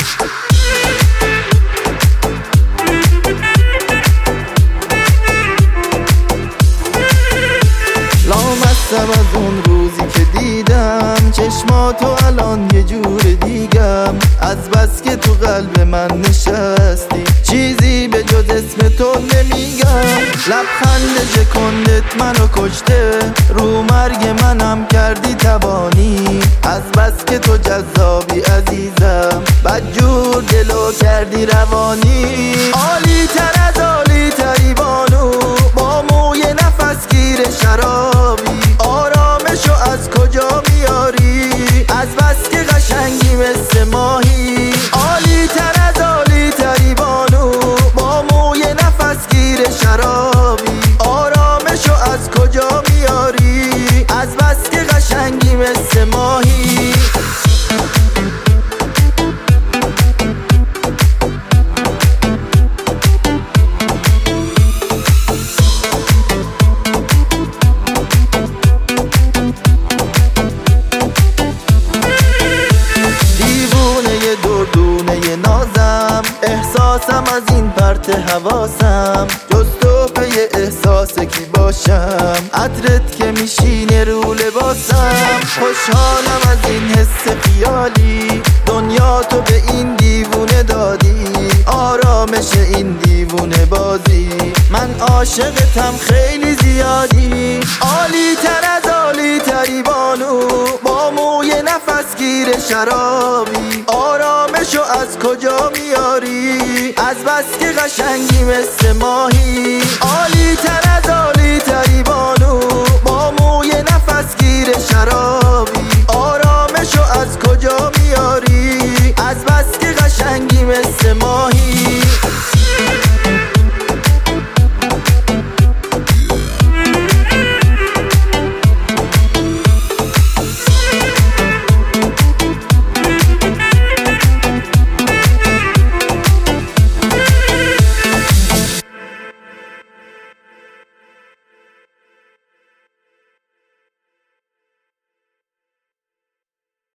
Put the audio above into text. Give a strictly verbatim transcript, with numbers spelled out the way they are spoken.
لامستم از اون روزی که دیدم چشماتو الان یه جور دیگم، از بس که تو قلب من نشستی چیزی به جز اسم تو نمیگم. لبخند شکندت منو کشته، رو مرگ منم کردی توانی، از بس که تو جذابی عزیزم بدجور دلو کردی روانی. عالی تر از عالی تری بانو، با موی نفس گیر شرابی، آرامشو از کجا میاری، از بس که قشنگی مثل ماهی. عالی تر از عالی تری بانو، با موی نفس گیر شرابی، آرامشو از کجا میاری، از بس که قشنگی مثل ماهی. احساسم از این پرت حواسم، جز تو پی احساس کی باشم، عطرت که میشینه رو لباسم. خوشحالم از این حس خیالی، دنیا تو به این دیوونه دادی، آرامش این دیوونه بازی، من عاشقتم خیلی زیادی. عالی تر از عالی تری بانو، با موی نفس گیر شرابی، آرامشو از کجا میاری، از بس که قشنگی مثل ماهی.